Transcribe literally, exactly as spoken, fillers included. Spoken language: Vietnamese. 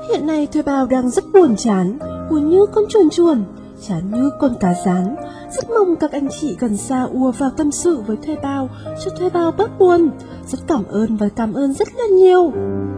Hiện nay Thuê Bao đang rất buồn chán, buồn như con chuồn chuồn, chán như con cá rán. Rất mong các anh chị gần xa ùa vào tâm sự với Thuê Bao cho Thuê Bao bớt buồn. Rất cảm ơn và cảm ơn rất là nhiều.